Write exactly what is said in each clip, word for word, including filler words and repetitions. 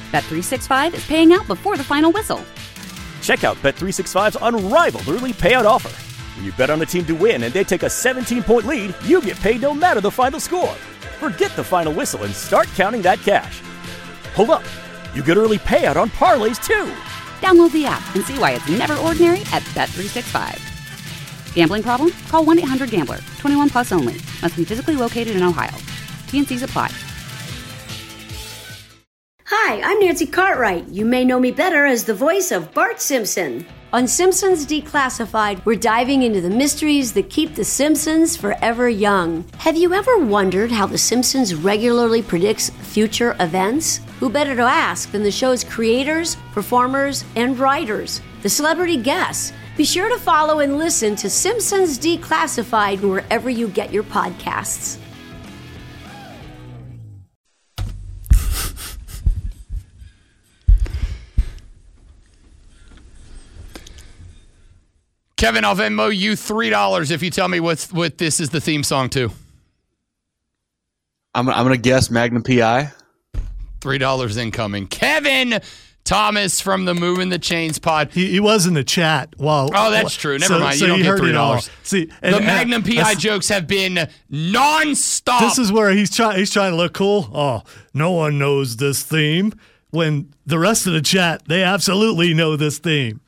Bet three sixty-five is paying out before the final whistle. Check out Bet three sixty-five's unrivaled early payout offer. When you bet on a team to win and they take a seventeen-point lead, you get paid no matter the final score. Forget the final whistle and start counting that cash. Hold up. You get early payout on parlays, too. Download the app and see why it's never ordinary at Bet three sixty-five. Gambling problem? Call one eight hundred gambler. twenty-one plus only. Must be physically located in Ohio. T N Cs apply. Hi, I'm Nancy Cartwright. You may know me better as the voice of Bart Simpson. On Simpsons Declassified, we're diving into the mysteries that keep the Simpsons forever young. Have you ever wondered how The Simpsons regularly predicts future events? Who better to ask than the show's creators, performers, and writers, the celebrity guests? Be sure to follow and listen to Simpsons Declassified wherever you get your podcasts. Kevin, I'll Venmo you three dollars if you tell me what what this is the theme song to. I'm I'm gonna guess Magnum P I. Three dollars incoming. Kevin Thomas from the Moving the Chains pod. He, he was in the chat. Well, oh, that's true. Never so, mind. So you don't you get heard three dollars. See, and, the Magnum and, P I jokes have been nonstop. This is where he's trying. He's trying to look cool. Oh, no one knows this theme. When the rest of the chat, they absolutely know this theme.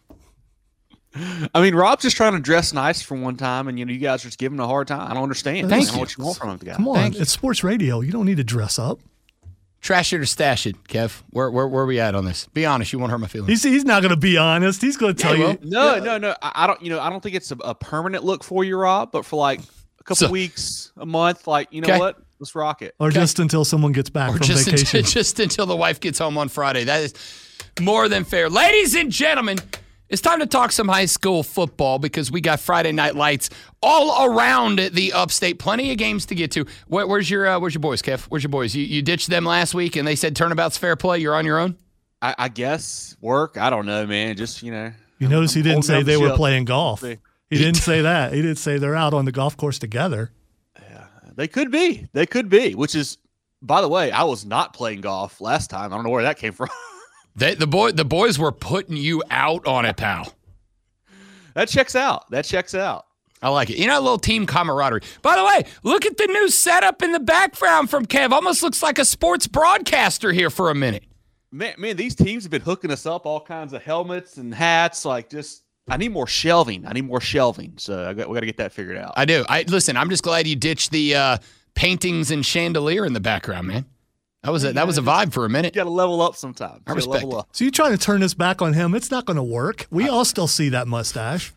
I mean, Rob's just trying to dress nice for one time, and you know, you guys are just giving him a hard time. I don't understand. Thank I don't know you. what you want from him, guy. Come on, Thank it's sports radio. You don't need to dress up. Trash it or stash it, Kev. Where where where are we at on this? Be honest. You won't hurt my feelings. He's he's not going to be honest. He's going to tell Yeah, you. No, no, no. I, I don't. You know, I don't think it's a, a permanent look for you, Rob. But for like a couple So- weeks, a month, like you know Okay. what? Let's rock it. Or Okay. just until someone gets back Or from just vacation. until, just until the wife gets home on Friday. That is more than fair. Ladies and gentlemen, it's time to talk some high school football because we got Friday night lights all around the upstate. Plenty of games to get to. Where, where's your uh, Where's your boys, Kev? Where's your boys? You, you ditched them last week and they said turnabout's fair play. You're on your own? I, I guess work. I don't know, man. Just you know. You notice he didn't holding say up they the were ship. playing golf. See. He didn't say that. He didn't say they're out on the golf course together. They could be. They could be. Which is, by the way, I was not playing golf last time. I don't know where that came from. They, the boy, the boys were putting you out on it, pal. That checks out. That checks out. I like it. You know, a little team camaraderie. By the way, look at the new setup in the background from Kev. Almost looks like a sports broadcaster here for a minute. Man, man, these teams have been hooking us up all kinds of helmets and hats. Like, just I need more shelving. I need more shelving. So I got, we got to get that figured out. I do. I listen. I'm just glad you ditched the uh, paintings and chandelier in the background, man. That was a, that was a vibe for a minute. You got to level up sometimes. I respect level it. up. So you trying to turn this back on him? It's not going to work. We all still see that mustache.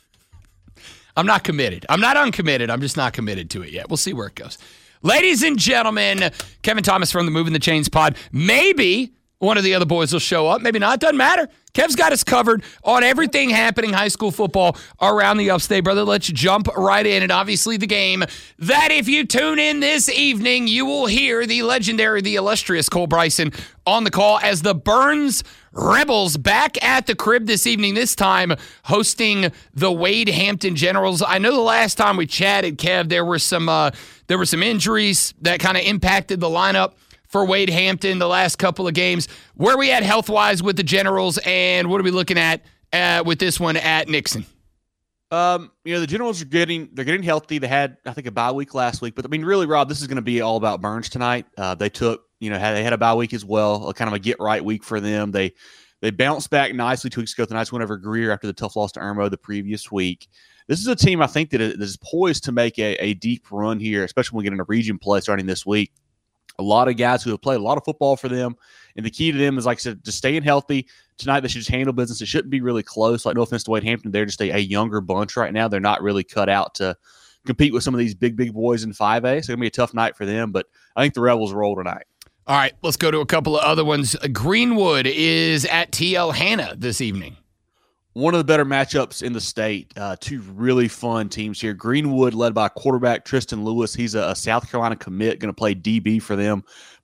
I'm not committed. I'm not uncommitted. I'm just not committed to it yet. We'll see where it goes. Ladies and gentlemen, Kevin Thomas from the Moving the Chains pod. Maybe one of the other boys will show up. Maybe not. It doesn't matter. Kev's got us covered on everything happening high school football around the upstate, brother. Let's jump right in. And obviously the game that if you tune in this evening, you will hear the legendary, the illustrious Cole Bryson on the call as the Burns Rebels back at the crib this evening, this time hosting the Wade Hampton Generals. I know the last time we chatted, Kev, there were some uh, there were some injuries that kind of impacted the lineup for Wade Hampton the last couple of games. Where are we at health-wise with the Generals, and what are we looking at uh, with this one at Nixon? Um, you know, the Generals are getting they're getting healthy. They had, I think, a bye week last week, but I mean, really, Rob, this is going to be all about Burns tonight. Uh, they took, you know, had, they had a bye week as well, a kind of a get right week for them. They they bounced back nicely two weeks ago. The nice win over Greer after the tough loss to Irmo the previous week. This is a team I think that is poised to make a, a deep run here, especially when we get into region play starting this week. A lot of guys who have played a lot of football for them, and the key to them is, like I said, just staying healthy. Tonight, they should just handle business. It shouldn't be really close. Like, no offense to Wade Hampton, they're just a, a younger bunch right now. They're not really cut out to compete with some of these big, big boys in five A. So it's going to be a tough night for them, but I think the Rebels roll tonight. All right, let's go to a couple of other ones. Greenwood is at T L Hanna this evening. One of the better matchups in the state. Uh, two really fun teams here. Greenwood led by quarterback Tristan Lewis. He's a, a South Carolina commit, going to play D B for them.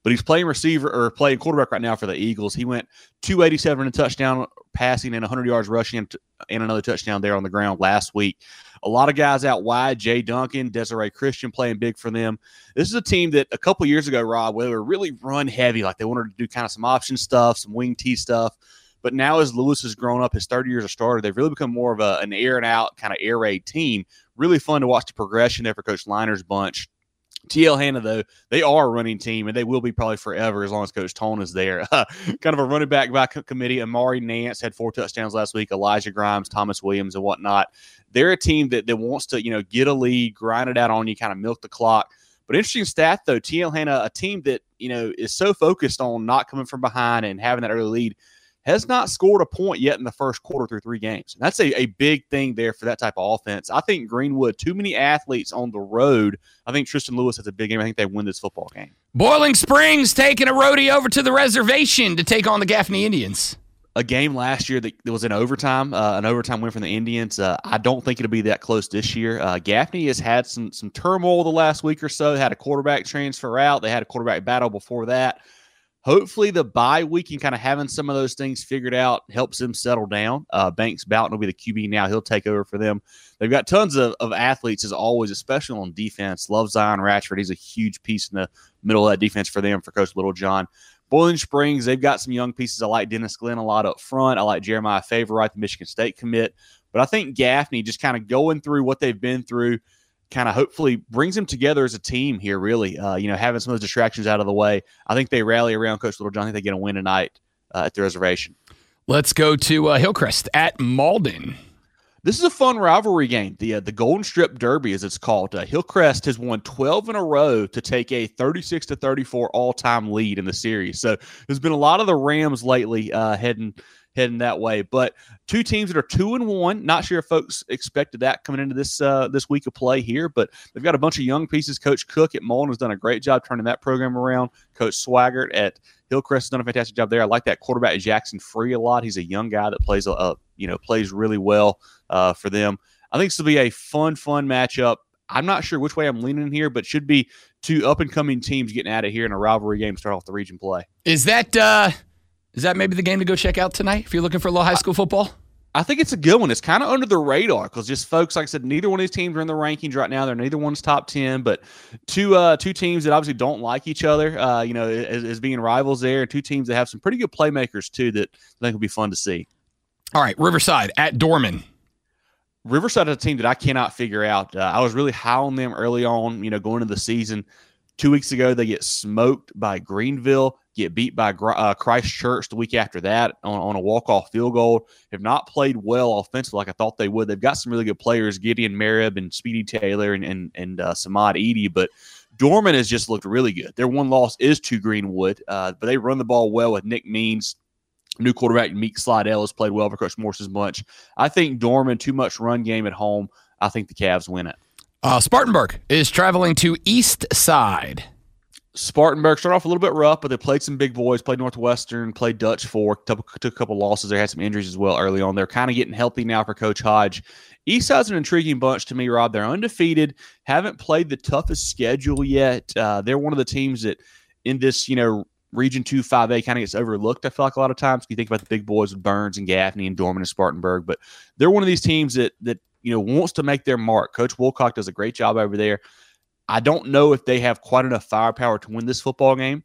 but he's playing receiver or playing quarterback right now for the Eagles. He went two eighty-seven in a touchdown passing and one hundred yards rushing and, and another touchdown there on the ground last week. A lot of guys out wide. Jay Duncan, Desiree Christian playing big for them. This is a team that a couple years ago, Rob, where they were really run heavy, like they wanted to do kind of some option stuff, some wing T stuff. But now as Lewis has grown up, his thirty years a starter, they've really become more of a, an air and out kind of air raid team. Really fun to watch the progression there for Coach Liner's bunch. T L Hanna, though, they are a running team, and they will be probably forever as long as Coach Tone is there. kind of a running back by committee. Amari Nance had four touchdowns last week. Elijah Grimes, Thomas Williams, and whatnot. They're a team that, that wants to, you know, get a lead, grind it out on you, kind of milk the clock. But interesting stat, though, T L Hanna, a team that, you know, is so focused on not coming from behind and having that early lead, has not scored a point yet in the first quarter through three games. And that's a, a big thing there for that type of offense. I think Greenwood, too many athletes on the road. I think Tristan Lewis has a big game. I think they win this football game. Boiling Springs taking a roadie over to the reservation to take on the Gaffney Indians. A game last year that was in overtime, uh, an overtime win from the Indians. Uh, I don't think it'll be that close this year. Uh, Gaffney has had some some turmoil the last week or so. They had a quarterback transfer out. They had a quarterback battle before that. Hopefully the bye week and kind of having some of those things figured out helps them settle down. Uh, Banks Boughton will be the Q B now. He'll take over for them. They've got tons of, of athletes as always, especially on defense. Love Zion Ratchford. He's a huge piece in the middle of that defense for them, for Coach Littlejohn. Boiling Springs, they've got some young pieces. I like Dennis Glenn a lot up front. I like Jeremiah Favorite, the Michigan State commit. But I think Gaffney just kind of going through what they've been through kind of hopefully brings them together as a team here, really. Uh, you know, having some of those distractions out of the way. I think they rally around Coach Littlejohn. I think they get a win tonight uh, at the reservation. Let's go to uh, Hillcrest at Malden. This is a fun rivalry game. The uh, the Golden Strip Derby, as it's called. Uh, Hillcrest has won twelve in a row to take a thirty-six to thirty-four all-time lead in the series. So there's been a lot of the Rams lately uh, heading heading that way. But two teams that are two and one. Not sure if folks expected that coming into this uh, this week of play here, but they've got a bunch of young pieces. Coach Cook at Malden has done a great job turning that program around. Coach Swaggart at Hillcrest has done a fantastic job there. I like that quarterback Jackson Free a lot. He's a young guy that plays a, a you know plays really well uh, for them. I think this will be a fun, fun matchup. I'm not sure which way I'm leaning here, but should be two up and coming teams getting at it here in a rivalry game to start off the region play. Is that uh, is that maybe the game to go check out tonight if you're looking for a little high school football? I think it's a good one. It's kind of under the radar because just folks, like I said, neither one of these teams are in the rankings right now. They're neither one's top ten, but two uh, two teams that obviously don't like each other, uh, you know, as, as being rivals there. Two teams that have some pretty good playmakers, too, that I think will be fun to see. All right, Riverside at Dorman. Riverside is a team that I cannot figure out. Uh, I was really high on them early on, you know, going into the season. Two weeks ago, they get smoked by Greenville, get beat by uh, Christ Church the week after that on, on a walk-off field goal. Have not played well offensively like I thought they would. They've got some really good players, Gideon Merib and Speedy Taylor and and, and uh, Samad Edie, but Dorman has just looked really good. Their one loss is to Greenwood, uh, but they run the ball well with Nick Means. New quarterback Meek Slidell has played well for Coach Morse's bunch. I think Dorman, too much run game at home. I think the Cavs win it. Uh, Spartanburg is traveling to East Side. Spartanburg started off a little bit rough, but they played some big boys, played Northwestern, played Dutch Fork, took a couple losses. They had some injuries as well early on. They're kind of getting healthy now for Coach Hodge. Eastside's an intriguing bunch to me, Rob. They're undefeated, haven't played the toughest schedule yet. Uh, they're one of the teams that in this, you know, Region two five A kind of gets overlooked, I feel like, a lot of times. You think about the big boys with Burns and Gaffney and Dorman and Spartanburg, but they're one of these teams that, that you know, wants to make their mark. Coach Wilcock does a great job over there. I don't know if they have quite enough firepower to win this football game.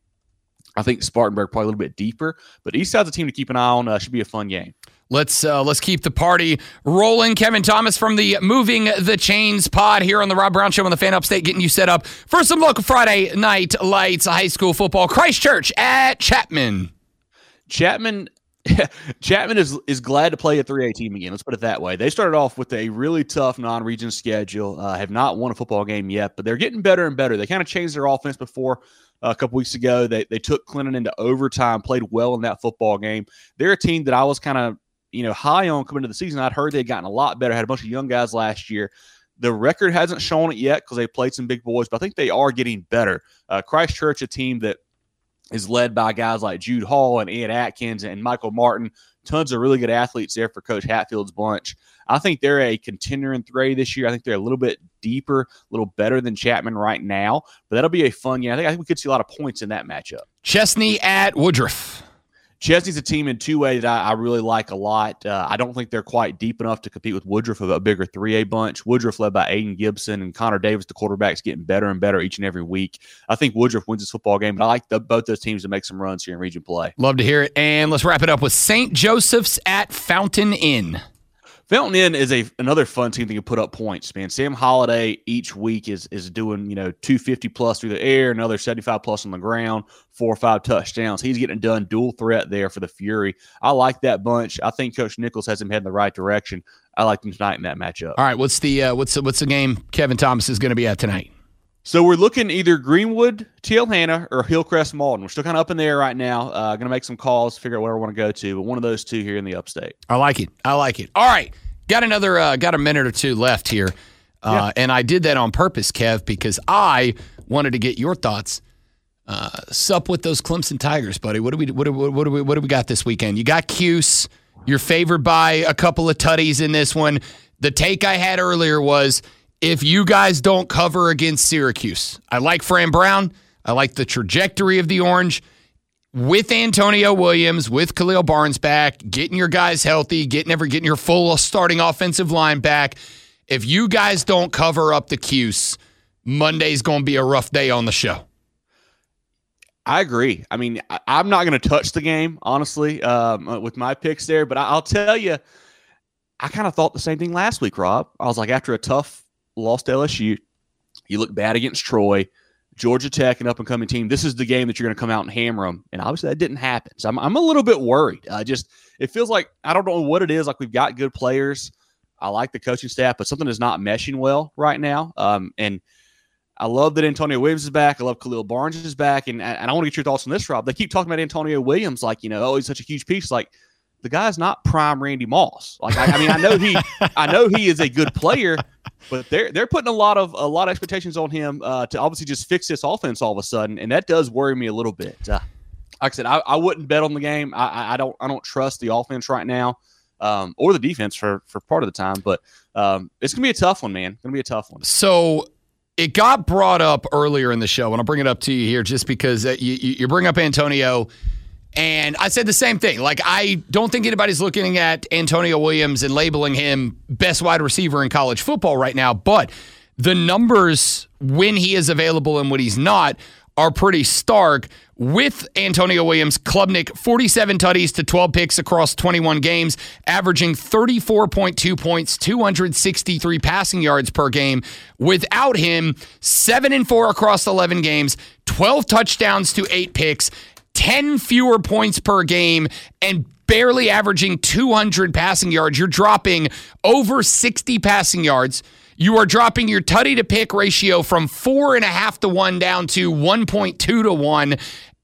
I think Spartanburg probably a little bit deeper, but Eastside's a team to keep an eye on. Uh, should be a fun game. Let's uh, let's keep the party rolling. Kevin Thomas from the Moving the Chains pod here on the Rob Brown Show on the Fan Upstate, getting you set up for some local Friday night lights, high school football. Christ Church at Chapman. Chapman Chapman is is glad to play a three A team again. Let's put it that way. They started off with a really tough non-region schedule, uh, have not won a football game yet, but they're getting better and better. They kind of changed their offense before uh, a couple weeks ago. They they took Clinton into overtime, played well in that football game. They're a team that I was kind of you know high on coming into the season. I'd heard they'd gotten a lot better, had a bunch of young guys last year. The record hasn't shown it yet because they played some big boys, but I think they are getting better. Uh, Christ Church, a team that is led by guys like Jude Hall and Ed Atkins and Michael Martin. Tons of really good athletes there for Coach Hatfield's bunch. I think they're a contender in three A this year. I think they're a little bit deeper, a little better than Chapman right now. But that'll be a fun game. I think, I think we could see a lot of points in that matchup. Chesney at Woodruff. Chesney's a team in two A that I, I really like a lot. Uh, I don't think they're quite deep enough to compete with Woodruff of a bigger three A bunch. Woodruff led by Aiden Gibson and Connor Davis, the quarterback's getting better and better each and every week. I think Woodruff wins this football game, but I like the, both those teams to make some runs here in region play. Love to hear it. And let's wrap it up with Saint Joseph's at Fountain Inn. Fountain Inn is a another fun team that can put up points, man. Sam Holiday each week is is doing, you know, two fifty plus through the air, another seventy-five plus on the ground, four or five touchdowns. He's getting done, dual threat there for the Fury. I like that bunch. I think Coach Nichols has him heading the right direction. I like him tonight in that matchup. All right, what's the uh, what's the, what's the game Kevin Thomas is going to be at tonight? So we're looking either Greenwood, T L Hanna, or Hillcrest Malden. We're still kind of up in the air right now. Uh, going to make some calls, figure out where I want to go to, but one of those two here in the upstate. I like it. I like it. All right. Got another, uh, got a minute or two left here. Uh, yeah. And I did that on purpose, Kev, because I wanted to get your thoughts. Uh, sup with those Clemson Tigers, buddy. What do we, what do, what do we, what do we got this weekend? You got Cuse. You're favored by a couple of tutties in this one. The take I had earlier was if you guys don't cover against Syracuse. I like Fran Brown. I like the trajectory of the Orange. With Antonio Williams, with Khalil Barnes back, getting your guys healthy, getting every getting your full starting offensive line back. If you guys don't cover up the Cuse, Monday's going to be a rough day on the show. I agree. I mean, I, I'm not going to touch the game, honestly, um, with my picks there. But I, I'll tell you, I kind of thought the same thing last week, Rob. I was like, after a tough loss to L S U, you look bad against Troy, Georgia Tech, an up-and-coming team. This is the game that you're going to come out and hammer them. And obviously that didn't happen. So I'm, I'm a little bit worried. Uh, just it feels like I don't know what it is. Like we've got good players. I like the coaching staff, but something is not meshing well right now. Um, and I love that Antonio Williams is back. I love Khalil Barnes is back. And, and I want to get your thoughts on this, Rob. They keep talking about Antonio Williams like, you know, oh, he's such a huge piece. Like, the guy's not prime Randy Moss. Like, I, I mean, I know he, I know he is a good player, but they're they're putting a lot of a lot of expectations on him uh, to obviously just fix this offense all of a sudden, and that does worry me a little bit. Uh, like I said, I, I wouldn't bet on the game. I, I don't I don't trust the offense right now, um, or the defense for for part of the time. But um, it's gonna be a tough one, man. It's gonna be a tough one. So it got brought up earlier in the show, and I'll bring it up to you here just because uh, you you bring up Antonio. And I said the same thing. Like, I don't think anybody's looking at Antonio Williams and labeling him best wide receiver in college football right now. But the numbers when he is available and when he's not are pretty stark. With Antonio Williams, Klubnik, forty-seven tutties to twelve picks across twenty-one games, averaging thirty-four point two points, two hundred sixty-three passing yards per game. Without him, seven and four across eleven games, twelve touchdowns to eight picks, ten fewer points per game, and barely averaging two hundred passing yards. You're dropping over sixty passing yards. You are dropping your tutty to pick ratio from four and a half to one down to one point two to one.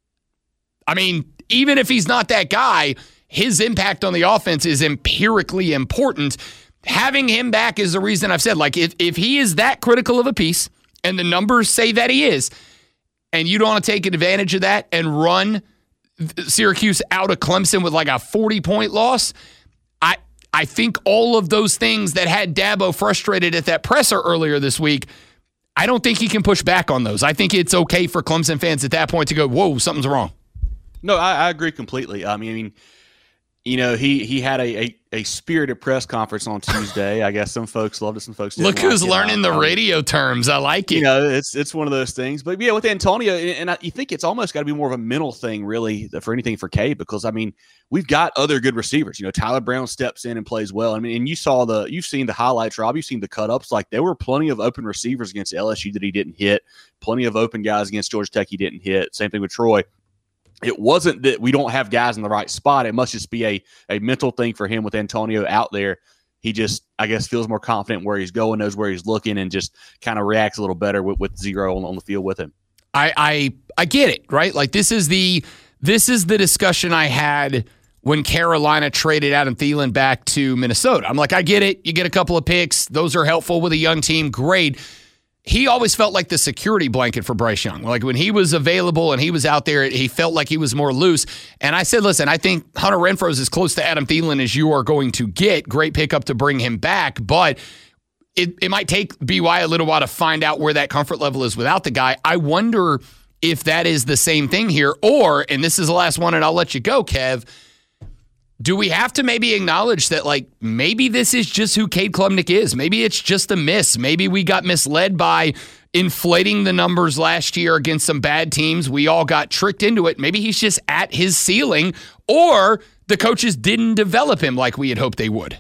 I mean, even if he's not that guy, his impact on the offense is empirically important. Having him back is the reason I've said, like, if, if he is that critical of a piece, and the numbers say that he is, and you don't want to take advantage of that and run Syracuse out of Clemson with like a forty-point loss, I I think all of those things that had Dabo frustrated at that presser earlier this week, I don't think he can push back on those. I think it's okay for Clemson fans at that point to go, whoa, something's wrong. No, I, I agree completely. I mean, I mean, you know, he he had a, a, a spirited press conference on Tuesday. I guess some folks loved it, some folks didn't. Look who's like it. learning the um, radio terms. I like it. You know, it's it's one of those things. But yeah, with Antonio, and I, you think it's almost got to be more of a mental thing, really, for anything for K, because I mean, we've got other good receivers. You know, Tyler Brown steps in and plays well. I mean, and you saw the, you've seen the highlights, Rob. You've seen the cut ups. Like, there were plenty of open receivers against L S U that he didn't hit. Plenty of open guys against Georgia Tech he didn't hit. Same thing with Troy. It wasn't that we don't have guys in the right spot. It must just be a, a mental thing for him with Antonio out there. He just, I guess, feels more confident where he's going, knows where he's looking, and just kind of reacts a little better with, with zero on, on the field with him. I, I I get it, right? Like, this is the this is the discussion I had when Carolina traded Adam Thielen back to Minnesota. I'm like, I get it. You get a couple of picks. Those are helpful with a young team. Great. he always felt like the security blanket for Bryce Young. Like when he was available and he was out there, he felt like he was more loose. And I said, listen, I think Hunter Renfrow is as close to Adam Thielen as you are going to get. Great pickup to bring him back, but it, it might take B Y a little while to find out where that comfort level is without the guy. I wonder if that is the same thing here, or, and this is the last one and I'll let you go, Kev, do we have to maybe acknowledge that, like, maybe this is just who Cade Klubnik is? Maybe it's just a miss. Maybe we got misled by inflating the numbers last year against some bad teams. We all got tricked into it. Maybe he's just at his ceiling, or the coaches didn't develop him like we had hoped they would.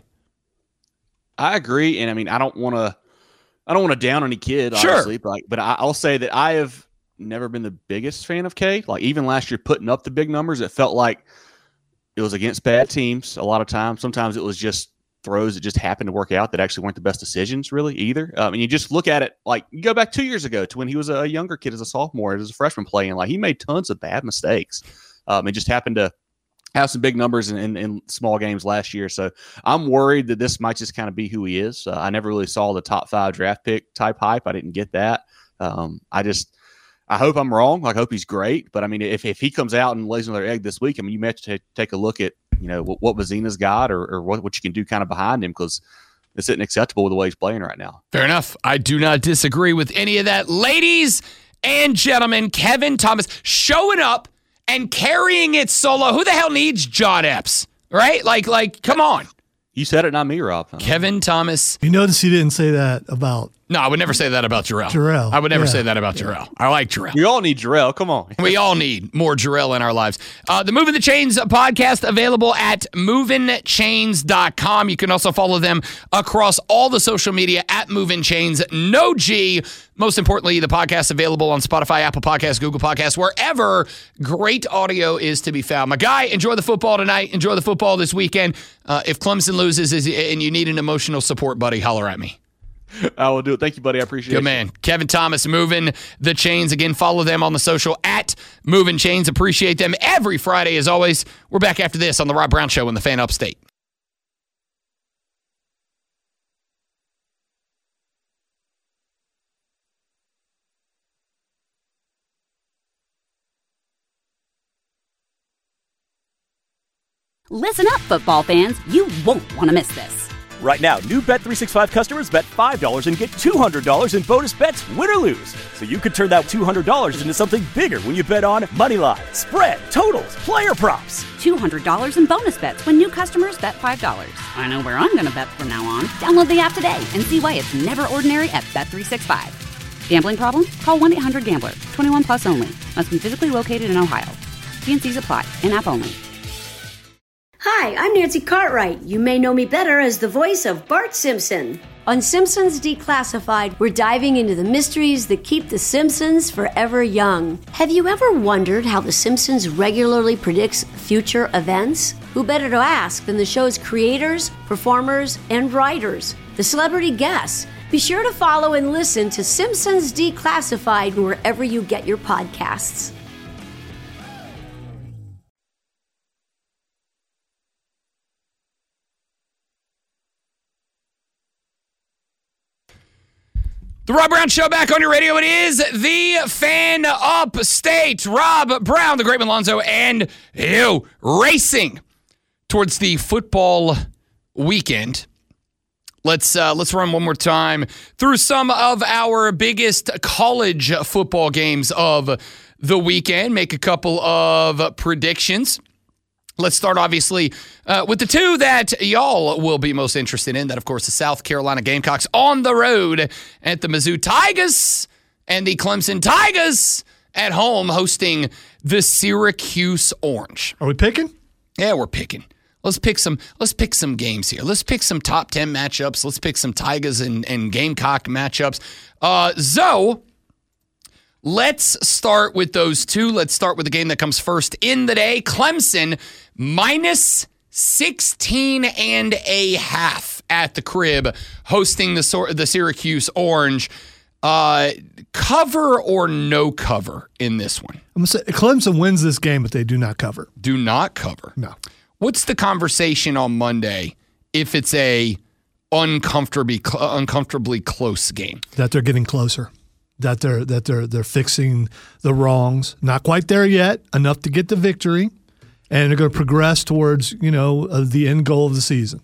I agree, and I mean, I don't want to, I don't want to down any kid, obviously, sure. but, but I, I'll say that I have never been the biggest fan of Cade. Like, even last year, putting up the big numbers, it felt like it was against bad teams a lot of times. Sometimes it was just throws that just happened to work out that actually weren't the best decisions, really, either. Um, and you just look at it, like, you go back two years ago to when he was a younger kid as a sophomore, as a freshman playing. Like, he made tons of bad mistakes. Um, and just happened to have some big numbers in, in, in small games last year. So I'm worried that this might just kind of be who he is. Uh, I never really saw the top five draft pick type hype. I didn't get that. Um, I just... I hope I'm wrong. Like, I hope he's great. But, I mean, if, if he comes out and lays another egg this week, I mean, you may have to t- take a look at, you know, what, what Vizina's got or, or what, what you can do kind of behind him, because it's unacceptable with the way he's playing right now. Fair enough. I do not disagree with any of that. Ladies and gentlemen, Kevin Thomas showing up and carrying it solo. Who the hell needs John Epps, right? Like, like, come on. You said it, not me, Rob. Kevin Thomas. You notice he didn't say that about No, I would never say that about Jarrell. Jarrell. I would never yeah. say that about Jarrell. I like Jarrell. We all need Jarrell. Come on. We all need more Jarrell in our lives. Uh, the Moving the Chains podcast available at moving chains dot com. You can also follow them across all the social media at Moving Chains. No G. Most importantly, the podcast available on Spotify, Apple Podcasts, Google Podcasts, wherever great audio is to be found. My guy, enjoy the football tonight. Enjoy the football this weekend. Uh, if Clemson loses and you need an emotional support buddy, holler at me. I will do it. Thank you, buddy. I appreciate it. Good man. Kevin Thomas, Moving the Chains. Again, follow them on the social at Moving Chains. Appreciate them every Friday, as always. We're back after this on The Rob Brown Show in the Fan Upstate. Listen up, football fans. You won't want to miss this. Right now, new Bet three sixty-five customers bet five dollars and get two hundred dollars in bonus bets, win or lose. So you could turn that two hundred dollars into something bigger when you bet on moneyline, spread, totals, player props. two hundred dollars in bonus bets when new customers bet five dollars. I know where I'm going to bet from now on. Download the app today and see why it's never ordinary at Bet three sixty-five. Gambling problem? Call one eight hundred gambler. twenty-one plus only. Must be physically located in Ohio. T and C's apply. In-app only. Hi, I'm Nancy Cartwright. You may know me better as the voice of Bart Simpson. On Simpsons Declassified, we're diving into the mysteries that keep The Simpsons forever young. Have you ever wondered how The Simpsons regularly predicts future events? Who better to ask than the show's creators, performers, and writers, the celebrity guests? Be sure to follow and listen to Simpsons Declassified wherever you get your podcasts. The Rob Brown Show back on your radio. It is the Fan Upstate. Rob Brown, the Great Malonzo, and you racing towards the football weekend. Let's uh, let's run one more time through some of our biggest college football games of the weekend. Make a couple of predictions. Let's start, obviously, uh, with the two that y'all will be most interested in. That, of course, the South Carolina Gamecocks on the road at the Mizzou Tigers, and the Clemson Tigers at home hosting the Syracuse Orange. Are we picking? Yeah, we're picking. Let's pick some. Let's pick some games here. Let's pick some top ten matchups. Let's pick some Tigers and, and Gamecock matchups. Uh, Zoe. Let's start with those two. Let's start with the game that comes first in the day. Clemson minus sixteen and a half at the crib, hosting the the Syracuse Orange. Uh, cover or no cover in this one? I'm gonna say Clemson wins this game, but they do not cover. Do not cover. No. What's the conversation on Monday if it's a uncomfortably uncomfortably close game? That they're getting closer. that they're that they're they're fixing the wrongs. Not quite there yet, enough to get the victory, and they're going to progress towards, you know, uh, the end goal of the season.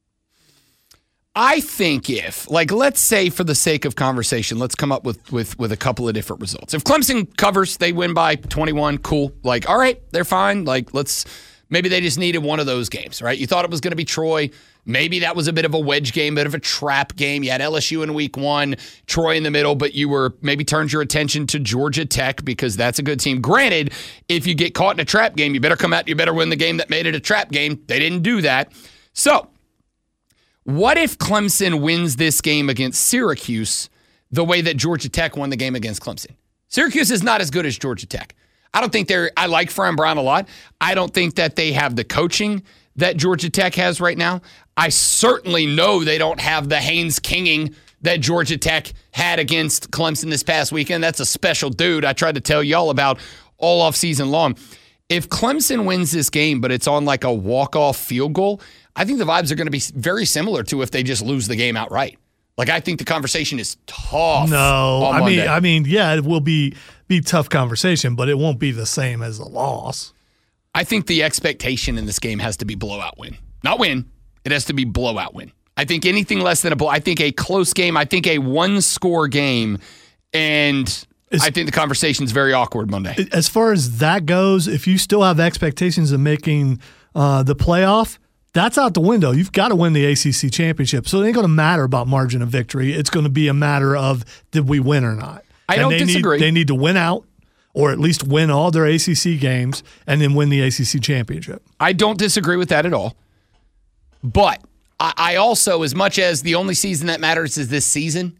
I think if, like, let's say for the sake of conversation, let's come up with, with, with a couple of different results. If Clemson covers, they win by twenty-one, cool. Like, all right, they're fine. Like, let's, maybe they just needed one of those games, right? You thought it was going to be Troy. Maybe that was a bit of a wedge game, bit of a trap game. You had L S U in week one, Troy in the middle, but you were maybe turned your attention to Georgia Tech because that's a good team. Granted, if you get caught in a trap game, you better come out, you better win the game that made it a trap game. They didn't do that. So, what if Clemson wins this game against Syracuse the way that Georgia Tech won the game against Clemson? Syracuse is not as good as Georgia Tech. I don't think they're, I like Fran Brown a lot. I don't think that they have the coaching that Georgia Tech has right now. I certainly know they don't have the Haynes Kinging that Georgia Tech had against Clemson this past weekend. That's a special dude I tried to tell y'all about all off season long. If Clemson wins this game, but it's on like a walk-off field goal, I think the vibes are going to be very similar to if they just lose the game outright. Like, I think the conversation is tough. No, on I Monday. mean, I mean, yeah, it will be be tough conversation, but it won't be the same as a loss. I think the expectation in this game has to be blowout win, not win. It has to be blowout win. I think anything less than a blow. I think a close game. I think a one-score game, and Is, I think the conversation's very awkward Monday. As far as that goes, if you still have expectations of making uh, the playoff, that's out the window. You've got to win the A C C championship. So it ain't going to matter about margin of victory. It's going to be a matter of did we win or not. I and don't they disagree. Need, they need to win out or at least win all their A C C games and then win the A C C championship. I don't disagree with that at all. But I, I also, as much as the only season that matters is this season,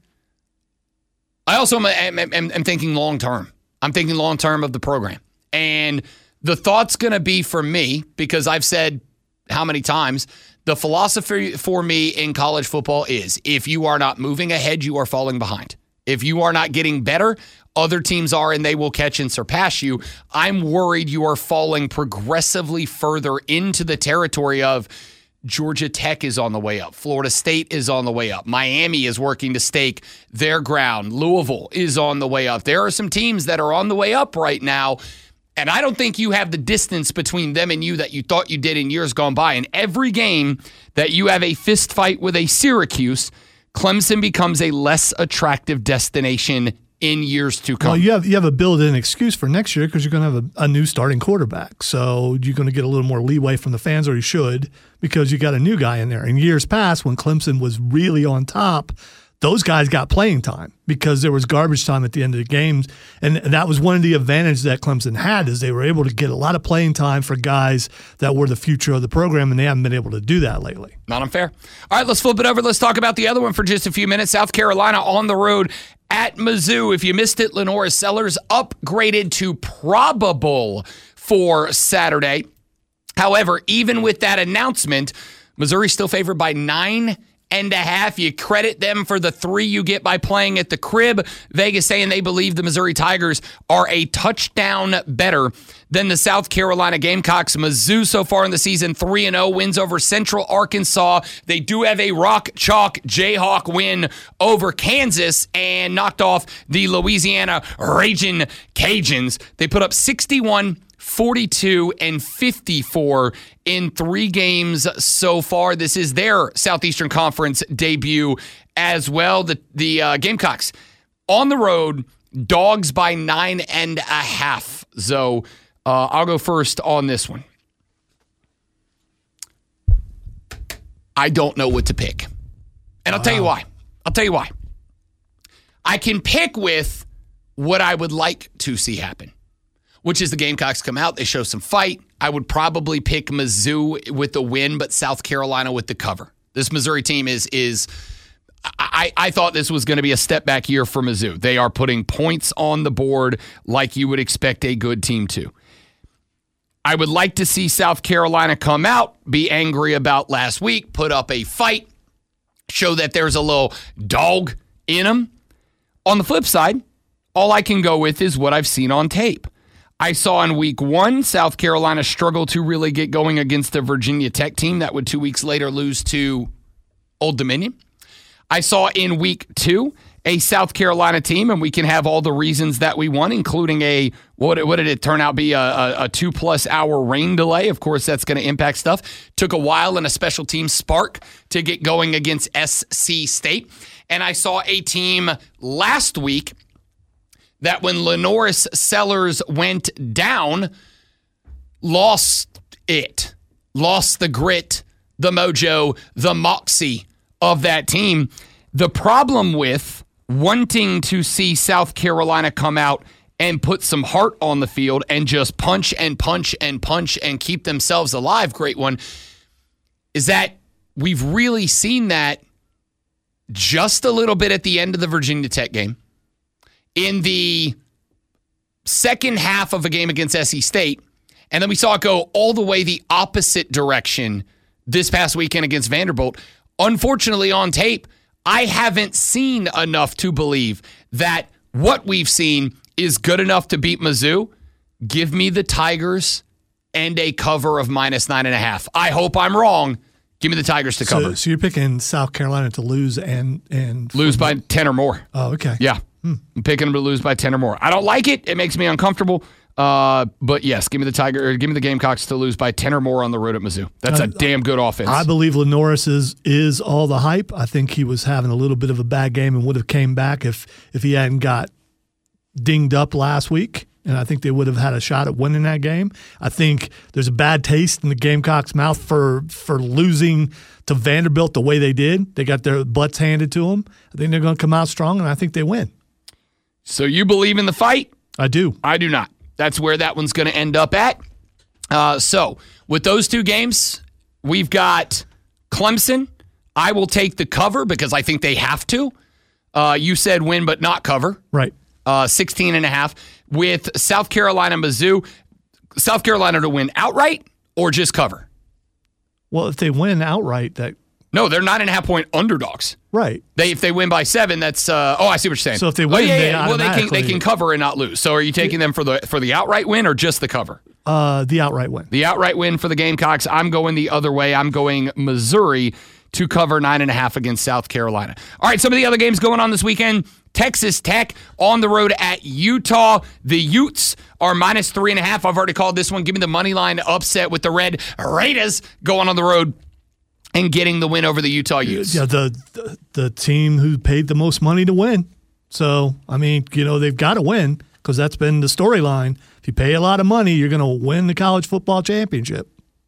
I also am, am, am, am thinking long-term. I'm thinking long-term of the program. And the thought's going to be for me, because I've said how many times, the philosophy for me in college football is if you are not moving ahead, you are falling behind. If you are not getting better, other teams are, and they will catch and surpass you. I'm worried you are falling progressively further into the territory of Georgia Tech is on the way up. Florida State is on the way up. Miami is working to stake their ground. Louisville is on the way up. There are some teams that are on the way up right now. And I don't think you have the distance between them and you that you thought you did in years gone by. In every game that you have a fist fight with a Syracuse, Clemson becomes a less attractive destination in years to come. Well, you have you have a built-in excuse for next year because you're going to have a, a new starting quarterback. So you're going to get a little more leeway from the fans, or you should, because you got a new guy in there. In years past, when Clemson was really on top, those guys got playing time because there was garbage time at the end of the games. And that was one of the advantages that Clemson had, is they were able to get a lot of playing time for guys that were the future of the program, and they haven't been able to do that lately. Not unfair. All right, let's flip it over. Let's talk about the other one for just a few minutes. South Carolina on the road at Mizzou. If you missed it, Lenora Sellers upgraded to probable for Saturday. However, even with that announcement, Missouri still favored by nine and a half. You credit them for the three you get by playing at the crib. Vegas saying they believe the Missouri Tigers are a touchdown better than the South Carolina Gamecocks. Mizzou so far in the season, three and oh, wins over Central Arkansas. They do have a rock chalk Jayhawk win over Kansas and knocked off the Louisiana Ragin' Cajuns. They put up sixty-one, forty-two, and fifty-four in three games so far. This is their Southeastern Conference debut as well. The the uh, Gamecocks on the road, dogs by nine and a half. So uh, I'll go first on this one. I don't know what to pick. And I'll tell you why. I'll tell you why. I can pick with what I would like to see happen, which is the Gamecocks come out, they show some fight. I would probably pick Mizzou with the win, but South Carolina with the cover. This Missouri team is, is I, I thought this was going to be a step back year for Mizzou. They are putting points on the board like you would expect a good team to. I would like to see South Carolina come out, be angry about last week, put up a fight, show that there's a little dog in them. On the flip side, all I can go with is what I've seen on tape. I saw in week one, South Carolina struggle to really get going against the Virginia Tech team that would two weeks later lose to Old Dominion. I saw in week two a South Carolina team, and we can have all the reasons that we won, including a, what, what did it turn out to be, a, a, a two-plus hour rain delay. Of course, that's going to impact stuff. Took a while in a special team spark to get going against S C State. And I saw a team last week that when Lenoris Sellers went down, lost it. Lost the grit, the mojo, the moxie of that team. The problem with wanting to see South Carolina come out and put some heart on the field and just punch and punch and punch and keep themselves alive, great one, is that we've really seen that just a little bit at the end of the Virginia Tech game. In the second half of a game against S C State, and then we saw it go all the way the opposite direction this past weekend against Vanderbilt. Unfortunately, on tape, I haven't seen enough to believe that what we've seen is good enough to beat Mizzou. Give me the Tigers and a cover of minus nine and a half. I hope I'm wrong. Give me the Tigers to cover. So, so you're picking South Carolina to lose and and lose by ten or more. Oh, okay. Yeah, hmm. I'm picking them to lose by ten or more. I don't like it. It makes me uncomfortable. Uh, but yes, give me the Tiger, or give me the Gamecocks to lose by ten or more on the road at Mizzou. That's a damn good offense. I believe Lenoris is is all the hype. I think he was having a little bit of a bad game and would have came back if if he hadn't got dinged up last week. And I think they would have had a shot at winning that game. I think there's a bad taste in the Gamecocks' mouth for for losing to Vanderbilt the way they did. They got their butts handed to them. I think they're going to come out strong, and I think they win. So you believe in the fight? I do. I do not. That's where that one's going to end up at. Uh, so with those two games, we've got Clemson. I will take the cover because I think they have to. Uh, you said win but not cover. Right. Uh, sixteen and a half. With South Carolina, Mizzou, South Carolina to win outright or just cover? Well, if they win outright, that no, they're nine and a half point underdogs. Right. They if they win by seven, that's uh, oh, I see what you're saying. So if they win, oh, yeah, they yeah. well they can they can cover and not lose. So are you taking them for the for the outright win or just the cover? Uh, the outright win. The outright win for the Gamecocks. I'm going the other way. I'm going Missouri to cover nine and a half against South Carolina. All right, some of the other games going on this weekend. Texas Tech on the road at Utah. The Utes are minus three and a half. I've already called this one. Give me the money line upset with the Red Raiders going on the road and getting the win over the Utah Utes. Yeah, the, the the team who paid the most money to win. So, I mean, you know, they've got to win because that's been the storyline. If you pay a lot of money, you're going to win the college football championship.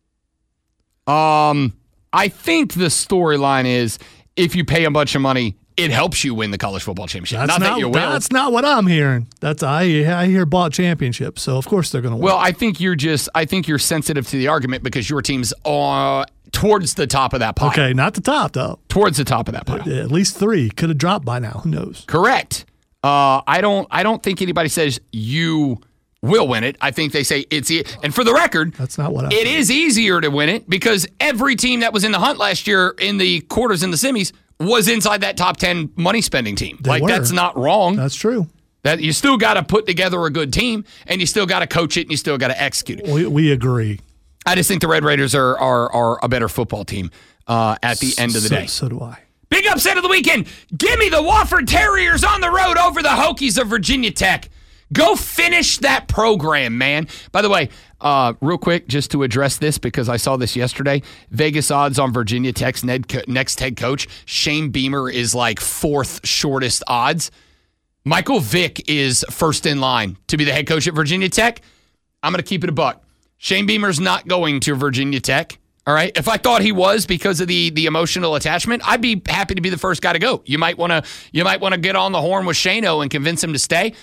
Um, I think the storyline is if you pay a bunch of money, it helps you win the college football championship. That's not, not that you will. That's not what I'm hearing. That's I I hear bought championships, so of course they're going to win. Well, I think you're just I think you're sensitive to the argument because your team's uh, towards the top of that pile. Okay, not the top though. Towards the top of that pile. At least three could have dropped by now. Who knows? Correct. Uh, I don't I don't think anybody says you will win it. I think they say it's e- and for the record, that's not what I it is easier to win it because every team that was in the hunt last year in the quarters and the semis was inside that top ten money spending team. They like were. That's not wrong. That's true. That you still got to put together a good team and you still got to coach it and you still got to execute it. We, we agree. I just think the Red Raiders are are, are a better football team uh, at the end of the so, day. So do I. Big upset of the weekend. Give me the Wofford Terriers on the road over the Hokies of Virginia Tech. Go finish that program, man. By the way, uh, real quick, just to address this, because I saw this yesterday, Vegas odds on Virginia Tech's next head coach, Shane Beamer, is like fourth shortest odds. Michael Vick is first in line to be the head coach at Virginia Tech. I'm going to keep it a buck. Shane Beamer's not going to Virginia Tech. All right. If I thought he was because of the the emotional attachment, I'd be happy to be the first guy to go. You might want to you might want to get on the horn with Shano and convince him to stay.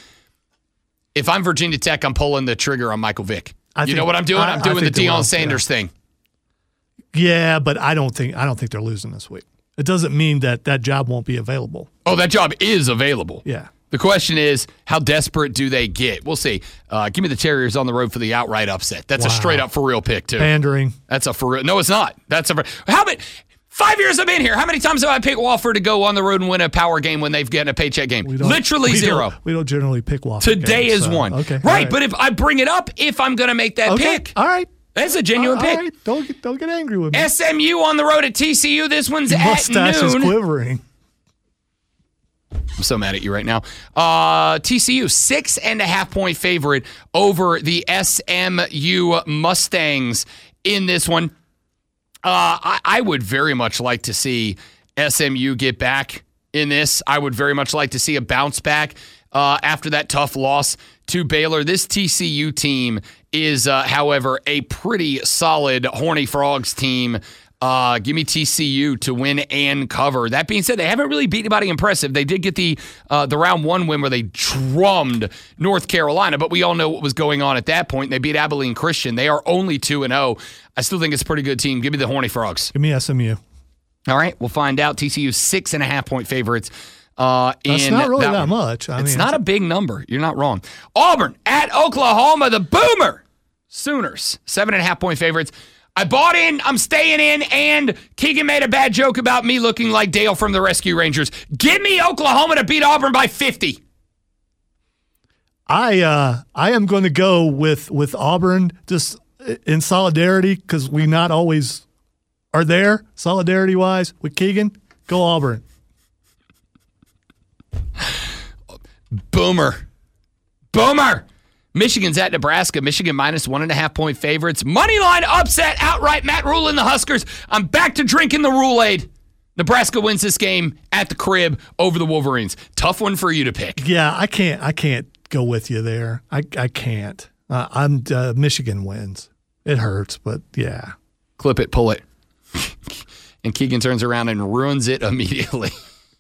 If I'm Virginia Tech, I'm pulling the trigger on Michael Vick. I you think, know what I'm doing? I, I'm doing the Deion Sanders yeah. thing. Yeah, but I don't think I don't think they're losing this week. It doesn't mean that that job won't be available. Oh, that job is available. Yeah. The question is, how desperate do they get? We'll see. Uh, give me the Terriers on the road for the outright upset. That's wow. a straight up for real pick too. Pandering. That's a for real. No, it's not. That's a for, how many. Five years I've been here. How many times have I picked Wofford to go on the road and win a power game when they've gotten a paycheck game? Literally we zero. Don't, we don't generally pick Wofford. Today games, is so. one. Okay. Right, right, but if I bring it up, if I'm going to make that okay. pick. All right. That's a genuine all pick. All right. Don't get, don't get angry with me. S M U on the road at T C U. This one's Your at mustache noon. is quivering. I'm so mad at you right now. Uh, T C U, six and a half point favorite over the S M U Mustangs in this one. Uh, I, I would very much like to see S M U get back in this. I would very much like to see a bounce back uh, after that tough loss to Baylor. This T C U team is, uh, however, a pretty solid Horny Frogs team. Uh, give me T C U to win and cover. That being said, they haven't really beat anybody impressive. They did get the uh, the round one win where they drummed North Carolina, but we all know what was going on at that point. They beat Abilene Christian. They are only two and oh. I still think it's a pretty good team. Give me the Horny Frogs. Give me S M U. All right, we'll find out. T C U six and a half point favorites. Uh, That's not really that, that much. I it's mean, not a big number. You're not wrong. Auburn at Oklahoma, the Boomer Sooners, seven and a half point favorites. I bought in, I'm staying in, and Keegan made a bad joke about me looking like Dale from the Rescue Rangers. Give me Oklahoma to beat Auburn by fifty. I uh, I am going to go with, with Auburn just in solidarity because we not always are there solidarity-wise with Keegan. Go Auburn. Boomer. Boomer. Michigan's at Nebraska. Michigan minus one and a half point favorites. Moneyline upset outright. Matt Rule and the Huskers. I'm back to drinking the Rule-Aid. Nebraska wins this game at the crib over the Wolverines. Tough one for you to pick. Yeah, I can't. I can't go with you there. I I can't. Uh, I'm uh, Michigan wins. It hurts, but yeah. Clip it, pull it, and Keegan turns around and ruins it immediately.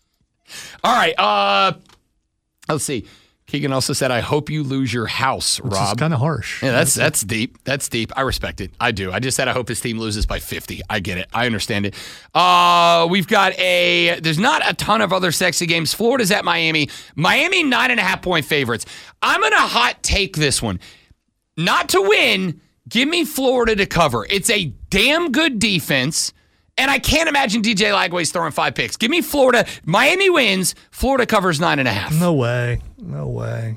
All right. Uh, let's see. Keegan also said, I hope you lose your house, Rob. Which is kind of harsh. Yeah, that's that's deep. That's deep. I respect it. I do. I just said I hope his team loses by fifty. I get it. I understand it. Uh, we've got a, there's not a ton of other sexy games. Florida's at Miami. Miami, nine and a half point favorites. I'm going to hot take this one. Not to win, give me Florida to cover. It's a damn good defense. And I can't imagine D J Lagway's throwing five picks. Give me Florida. Miami wins. Florida covers nine and a half. No way. No way.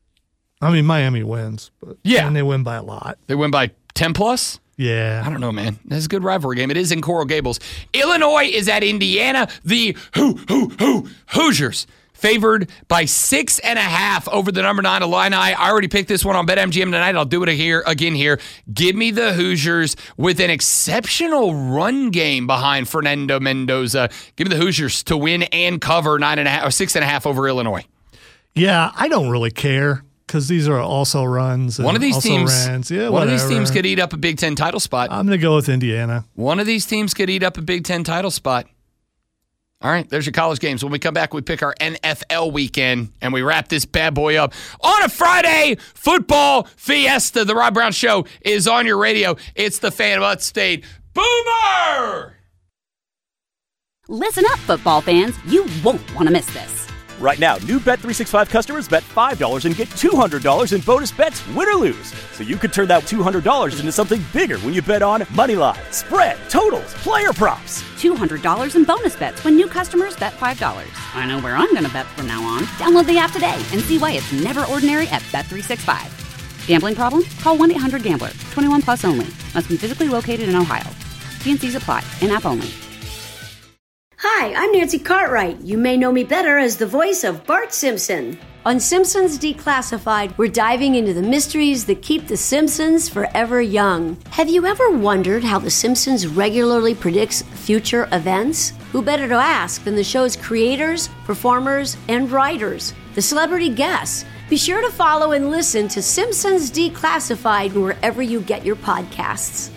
I mean, Miami wins. But yeah. And they win by a lot. They win by ten plus? Yeah. I don't know, man. That's a good rivalry game. It is in Coral Gables. Illinois is at Indiana. The Hoo, Hoo, Hoo, Hoosiers. Favored by six and a half over the number nine Illini. I already picked this one on BetMGM tonight. I'll do it here again here. Give me the Hoosiers with an exceptional run game behind Fernando Mendoza. Give me the Hoosiers to win and cover nine and a half or six and a half over Illinois. Yeah, I don't really care because these are also runs. And one of these also teams, runs. Yeah, one whatever. of these teams could eat up a Big Ten title spot. I'm going to go with Indiana. One of these teams could eat up a Big Ten title spot. All right, there's your college games. When we come back, we pick our N F L weekend, and we wrap this bad boy up on a Friday football fiesta. The Rob Brown Show is on your radio. It's the Fan Upstate. Boomer! Listen up, football fans. You won't want to miss this. Right now, new Bet three sixty-five customers bet five dollars and get two hundred dollars in bonus bets, win or lose. So you could turn that two hundred dollars into something bigger when you bet on money line, spread, totals, player props. two hundred dollars in bonus bets when new customers bet five dollars. I know where I'm going to bet from now on. Download the app today and see why it's never ordinary at Bet three sixty-five. Gambling problem? Call one eight hundred gambler. twenty-one plus only. Must be physically located in Ohio. T and C's apply. In-app only. Hi, I'm Nancy Cartwright. You may know me better as the voice of Bart Simpson. On Simpsons Declassified, we're diving into the mysteries that keep the Simpsons forever young. Have you ever wondered how the Simpsons regularly predicts future events? Who better to ask than the show's creators, performers, and writers, the celebrity guests? Be sure to follow and listen to Simpsons Declassified wherever you get your podcasts.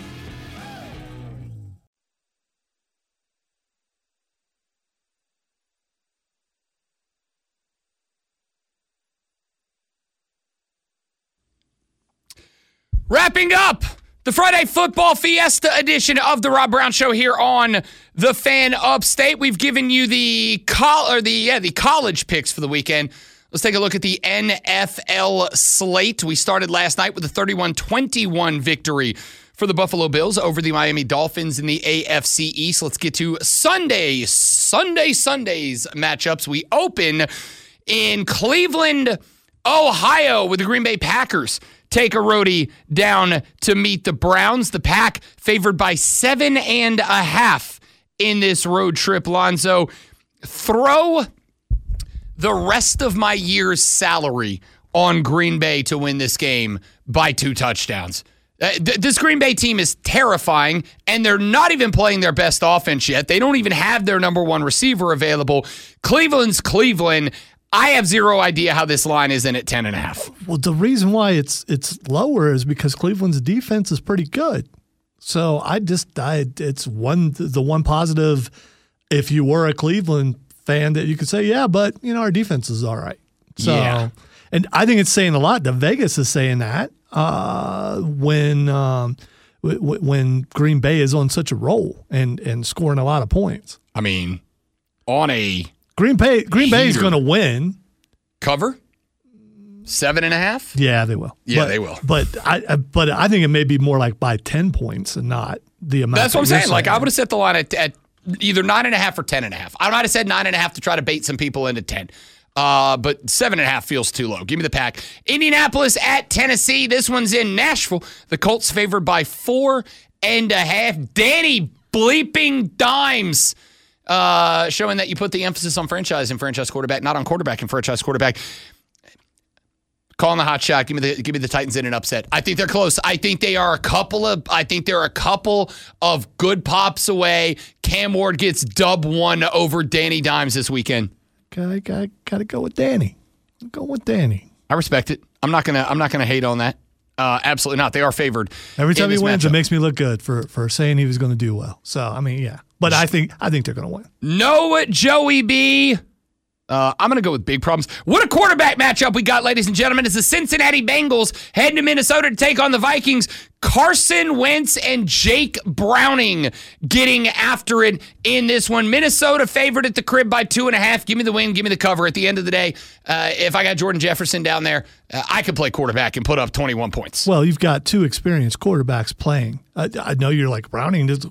Wrapping up the Friday Football Fiesta edition of the Rob Brown Show here on the Fan Upstate. We've given you the col- or the yeah the college picks for the weekend. Let's take a look at the N F L slate. We started last night with a thirty-one twenty-one victory for the Buffalo Bills over the Miami Dolphins in the A F C East. Let's get to Sunday, Sunday, Sundays matchups. We open in Cleveland, Ohio with the Green Bay Packers. Take a roadie down to meet the Browns. The Pack favored by seven and a half in this road trip. Lonzo, throw the rest of my year's salary on Green Bay to win this game by two touchdowns. Uh, th- this Green Bay team is terrifying, and they're not even playing their best offense yet. They don't even have their number one receiver available. Cleveland's Cleveland. I have zero idea how this line is in at ten and a half. Well, the reason why it's it's lower is because Cleveland's defense is pretty good. So I just I, it's one the one positive. If you were a Cleveland fan, that you could say, yeah, but you know our defense is all right. So, yeah. And I think it's saying a lot. The Vegas is saying that uh, when um, w- w- when Green Bay is on such a roll and and scoring a lot of points. I mean, on a Green Bay Green Bay is heater. going to win. Cover? Seven and a half? Yeah, they will. Yeah, but, they will. But I, I but I think it may be more like by ten points and not the amount. That's what I'm that you're saying. Like I would have set the line at, at either nine and a half or ten and a half. I might have said nine and a half to try to bait some people into ten. Uh, but seven and a half feels too low. Give me the pack. Indianapolis at Tennessee. This one's in Nashville. The Colts favored by four and a half. Danny bleeping Dimes. Uh, showing that you put the emphasis on franchise and franchise quarterback, not on quarterback and franchise quarterback. Calling the hot shot. Give me the give me the Titans in an upset. I think they're close. I think they are a couple of. I think they're a couple of good pops away. Cam Ward gets dub one over Danny Dimes this weekend. Gotta, gotta, gotta go with Danny. Go with Danny. I respect it. I'm not gonna. I'm not gonna hate on that. Uh, absolutely not. They are favored. Every time in he this wins, matchup. it makes me look good for for saying he was going to do well. So I mean, yeah. But I think I think they're going to win. No, Joey B. Uh, I'm going to go with big problems. What a quarterback matchup we got, ladies and gentlemen. It's the Cincinnati Bengals heading to Minnesota to take on the Vikings. Carson Wentz and Jake Browning getting after it in this one. Minnesota favored at the crib by two and a half. Give me the win. Give me the cover. At the end of the day, uh, if I got Jordan Jefferson down there, uh, I could play quarterback and put up twenty-one points. Well, you've got two experienced quarterbacks playing. I, I know you're like Browning. Does,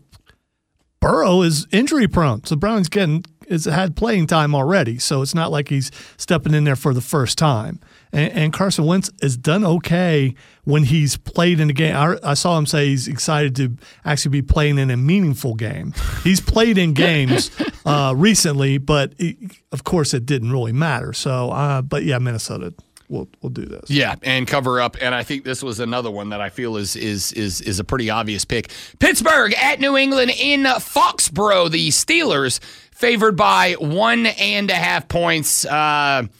Burrow is injury prone, so Browning's getting is had playing time already. So it's not like he's stepping in there for the first time. And, and Carson Wentz has done okay when he's played in a game. I, I saw him say he's excited to actually be playing in a meaningful game. He's played in games uh, recently, but it, of course it didn't really matter. So, uh, but yeah, Minnesota. We'll we'll do this. Yeah, and cover up. And I think this was another one that I feel is is is is a pretty obvious pick. Pittsburgh at New England in Foxborough. The Steelers favored by one and a half points. Uh, I,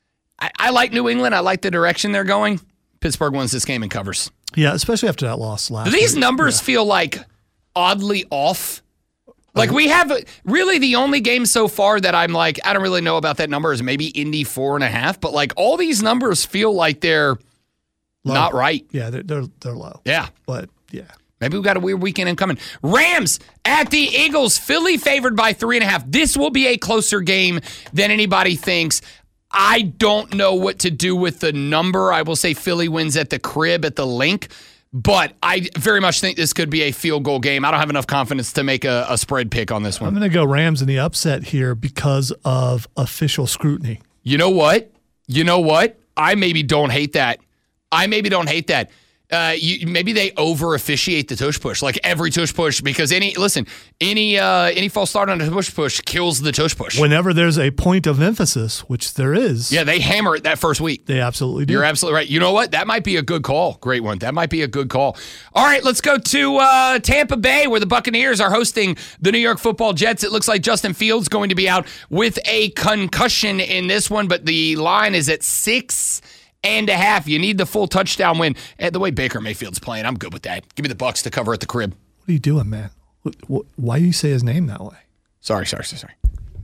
I like New England. I like the direction they're going. Pittsburgh wins this game and covers. Yeah, especially after that loss last Do these week. numbers yeah. feel like oddly off? Like we have really the only game so far that I'm like, I don't really know about that number is maybe Indy four and a half, but like all these numbers feel like they're Low. not right. Yeah, they're, they're they're low. Yeah. But yeah. Maybe we've got a weird weekend incoming. Rams at the Eagles. Philly favored by three and a half. This will be a closer game than anybody thinks. I don't know what to do with the number. I will say Philly wins at the crib at the link. But I very much think this could be a field goal game. I don't have enough confidence to make a, a spread pick on this one. I'm going to go Rams in the upset here because of official scrutiny. You know what? You know what? I maybe don't hate that. I maybe don't hate that. Uh, you, maybe they over officiate the tush push, like every tush push, because any listen, any uh, any false start on a tush push kills the tush push. Whenever there's a point of emphasis, which there is, Yeah, they hammer it that first week. they absolutely do. You're absolutely right. You know what? That might be a good call. Great one. That might be a good call. All right, let's go to uh, Tampa Bay, where the Buccaneers are hosting the New York Football Jets. It looks like Justin Fields going to be out with a concussion in this one, but the line is at six and a half. You need the full touchdown win. And the way Baker Mayfield's playing, I'm good with that. Give me the Bucs to cover at the crib. What are you doing, man? What, what, why do you say his name that way? Sorry, sorry, sorry, sorry.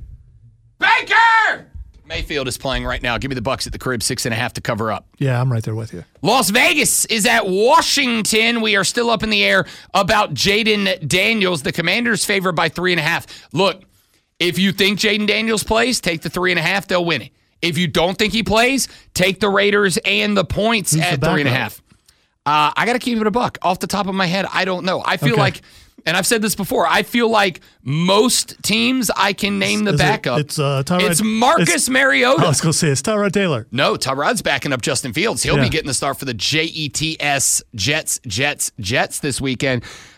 Baker! Mayfield is playing right now. Give me the Bucs at the crib, six and a half to cover up. Yeah, I'm right there with you. Las Vegas is at Washington. We are still up in the air about Jaden Daniels. The Commanders favored by three and a half. Look, if you think Jaden Daniels plays, take the three and a half. They'll win it. If you don't think he plays, take the Raiders and the points Who's at the three and a backup? half. Uh, I got to keep it a buck. Off the top of my head, I don't know. I feel Okay. like, and I've said this before, I feel like most teams I can name the Is it- backup. it's, uh, Tyrod- it's Marcus it's- Mariota. I was going to say it's Tyrod Taylor. No, Tyrod's backing up Justin Fields. He'll Yeah. be getting the start for the J E T S Jets, Jets, Jets this weekend.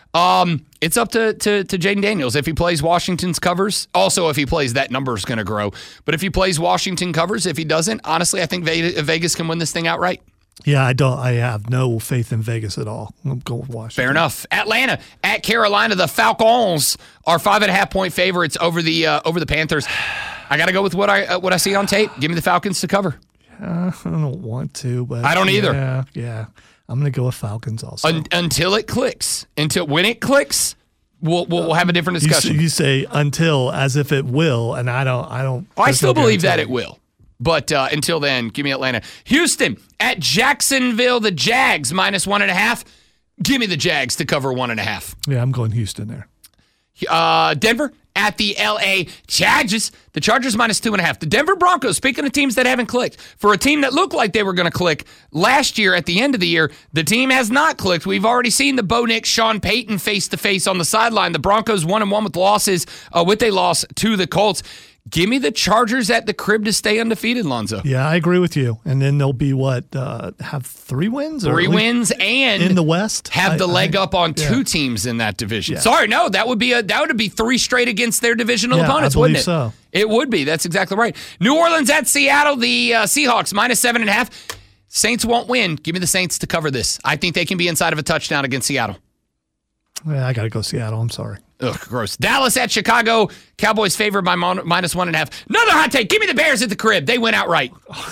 Um, it's up to, to, to Jaden Daniels. If he plays Washington's covers, also if he plays, that number is going to grow. But if he plays Washington covers, if he doesn't, honestly, I think Vegas can win this thing outright. Yeah, I don't. I have no faith in Vegas at all. I'm going with Washington. Fair enough. Atlanta at Carolina. The Falcons are five and a half point favorites over the uh, over the Panthers. I got to go with what I uh, what I see on tape. Give me the Falcons to cover. Uh, I don't want to, but I don't either. Yeah, yeah. I'm going to go with Falcons also. Un- until it clicks. Until when it clicks, we'll we'll, we'll have a different discussion. You, you say until as if it will, and I don't. I don't. I still no believe that guarantee. it will. But uh, until then, give me Atlanta. Houston at Jacksonville. The Jags minus one and a half. Give me the Jags to cover one and a half. Yeah, I'm going Houston there. Uh, Denver at the L A Chargers. The Chargers minus two and a half. The Denver Broncos, speaking of teams that haven't clicked, for a team that looked like they were going to click last year at the end of the year, the team has not clicked. We've already seen the Bo Nix, Sean Payton face-to-face on the sideline. The Broncos one and one with losses, uh, with a loss to the Colts. Give me the Chargers at the crib to stay undefeated, Lonzo. Yeah, I agree with you. And then they'll be what? Uh, have three wins? Or Three wins and in the West. have I, the leg I, up on yeah. two teams in that division. Yeah. Sorry, no, that would be a that would be three straight against their divisional Yeah, opponents, I believe wouldn't it? so. It would be. That's exactly right. New Orleans at Seattle. The uh, Seahawks minus seven and a half. Saints won't win. Give me the Saints to cover this. I think they can be inside of a touchdown against Seattle. Yeah, I got to go Seattle. I'm sorry. Ugh, gross. Dallas at Chicago. Cowboys favored by mon- minus one and a half. Another hot take. Give me the Bears at the crib. They win outright.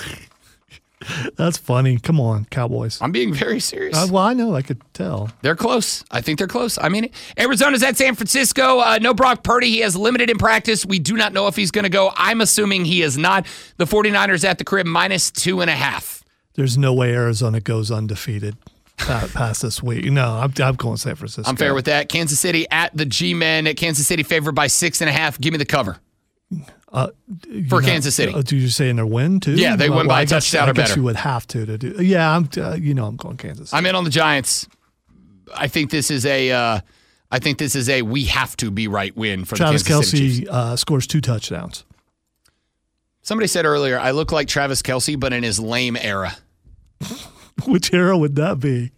That's funny. Come on, Cowboys. I'm being very serious. Uh, well, I know. I could tell. They're close. I think they're close. I mean it. Arizona's at San Francisco. Uh, no Brock Purdy. He has limited in practice. We do not know if he's going to go. I'm assuming he is not. The 49ers at the crib minus two and a half. There's no way Arizona goes undefeated past this week. No, I'm, I'm going San Francisco. I'm fair with that. Kansas City at the G-Men. Kansas City favored by six and a half. Give me the cover. Uh, For not, Kansas City. Uh, do you say in their win too? Yeah, they well, win by well, a I guess, touchdown I or guess better. you would have to to do. Yeah, I'm. Uh, you know, I'm going Kansas City. I'm in on the Giants. I think this is a. Uh, I think this is a we have to be right win for Travis the Kansas City Chiefs. Kelce uh, scores two touchdowns. Somebody said earlier, I look like Travis Kelce, but in his lame era. Which era would that be?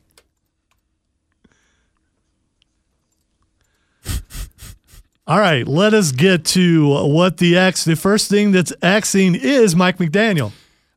All right, let us get to what the X. The first thing that's Xing is Mike McDaniel.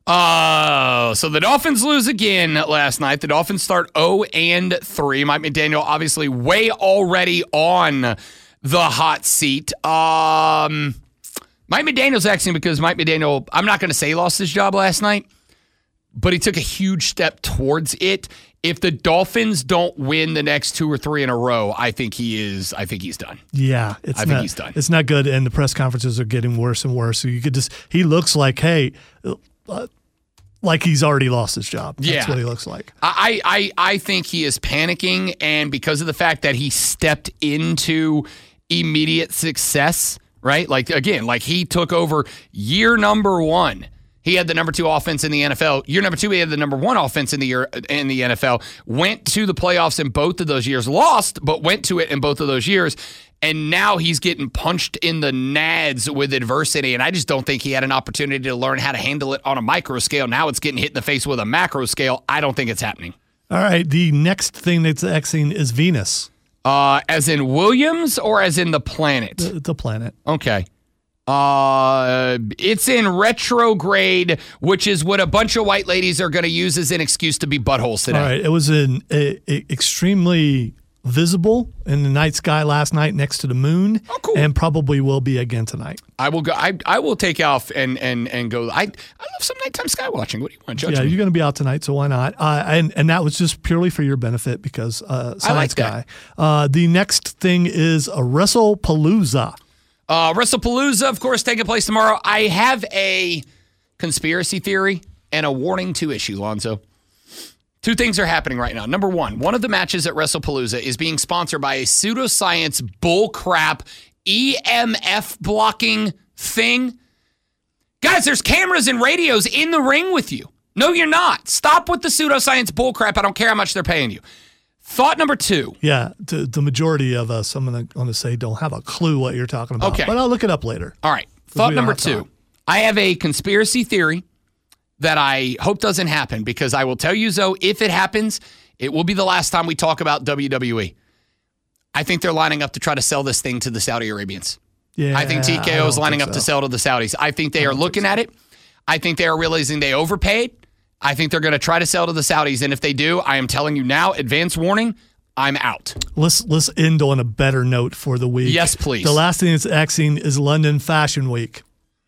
Oh, so the Dolphins lose again last night. The Dolphins start oh and three. Mike McDaniel obviously way already on the hot seat. Um, Mike McDaniel's Xing because Mike McDaniel, I'm not going to say he lost his job last night, but he took a huge step towards it. If the Dolphins don't win the next two or three in a row, I think he is. I think he's done. Yeah, it's I not, think he's done. It's not good, and the press conferences are getting worse and worse. So you could just. He looks like, hey, uh, like he's already lost his job. That's Yeah. what he looks like. I, I I think he is panicking, and because of the fact that he stepped into immediate success, right? Like again, like he took over year number one. He had the number two offense in the N F L. Year number two, he had the number one offense in the year in the N F L. Went to the playoffs in both of those years. Lost, but went to it in both of those years. And now he's getting punched in the nads with adversity. And I just don't think he had an opportunity to learn how to handle it on a micro scale. Now it's getting hit in the face with a macro scale. I don't think it's happening. All right, the next thing that's Xing is Venus, Uh, as in Williams or as in the planet? the, the planet. Okay. Uh, it's in retrograde, which is what a bunch of white ladies are going to use as an excuse to be buttholes today. All right, it was an a, a extremely visible in the night sky last night next to the moon, Oh, cool. and probably will be again tonight. I will go. I, I will take off and and and go. I I love some nighttime sky watching. What do you want to judge Yeah, me? you're going to be out tonight, so why not? Uh, and and that was just purely for your benefit because uh, I like science guy. Uh, the next thing is a WrestlePalooza. Uh, WrestlePalooza, of course, taking place tomorrow. I have a conspiracy theory and a warning to issue, Lonzo. Two things are happening right now. Number one, one of the matches at WrestlePalooza is being sponsored by a pseudoscience bullcrap E M F blocking thing. Guys, there's cameras and radios in the ring with you. No, you're not. Stop with the pseudoscience bullcrap. I don't care how much they're paying you. Thought number two. Yeah, the, the majority of us, I'm going to say, don't have a clue what you're talking about. Okay. But I'll look it up later. All right. we Thought don't number have two. time. I have a conspiracy theory that I hope doesn't happen because I will tell you, Zoe, if it happens, it will be the last time we talk about W W E. I think they're lining up to try to sell this thing to the Saudi Arabians. Yeah, I think T K O is lining up so. to sell to the Saudis. I think they are looking so. at it. I think they are realizing they overpaid. I think they're going to try to sell to the Saudis. And if they do, I am telling you now, advance warning, I'm out. Let's let's end on a better note for the week. Yes, please. The last thing that's axing is London Fashion Week.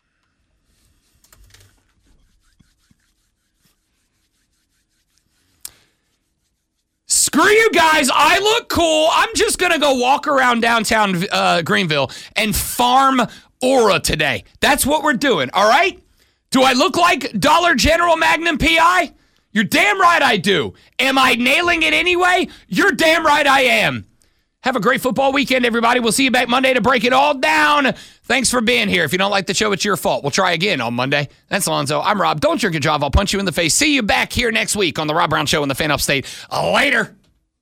Screw you guys. I look cool. I'm just going to go walk around downtown uh, Greenville and farm aura today. That's what we're doing, all right? Do I look like Dollar General Magnum P I? You're damn right I do. Am I nailing it anyway? You're damn right I am. Have a great football weekend, everybody. We'll see you back Monday to break it all down. Thanks for being here. If you don't like the show, it's your fault. We'll try again on Monday. That's Lonzo. I'm Rob. Don't drink and drive. I'll punch you in the face. See you back here next week on the Rob Brown Show in the Fan Upstate. Later.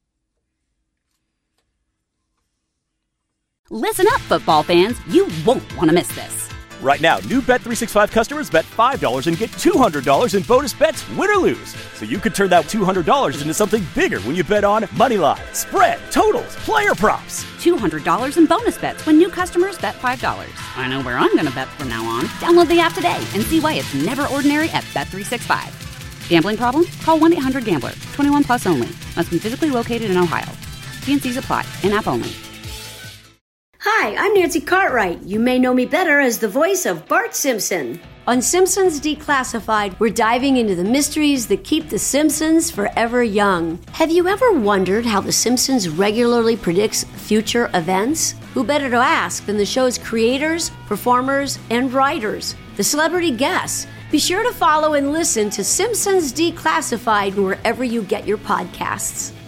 Listen up, football fans. You won't want to miss this. Right now, new Bet three sixty-five customers bet five dollars and get two hundred dollars in bonus bets, win or lose. So you could turn that two hundred dollars into something bigger when you bet on money line, spread, totals, player props. two hundred dollars in bonus bets when new customers bet five dollars. I know where I'm going to bet from now on. Download the app today and see why it's never ordinary at Bet three sixty-five. Gambling problem? Call one eight hundred gambler. twenty-one plus only. Must be physically located in Ohio. T and C's apply. In-app only. Hi, I'm Nancy Cartwright. You may know me better as the voice of Bart Simpson. On Simpsons Declassified, we're diving into the mysteries that keep the Simpsons forever young. Have you ever wondered how The Simpsons regularly predicts future events? Who better to ask than the show's creators, performers, and writers, the celebrity guests? Be sure to follow and listen to Simpsons Declassified wherever you get your podcasts.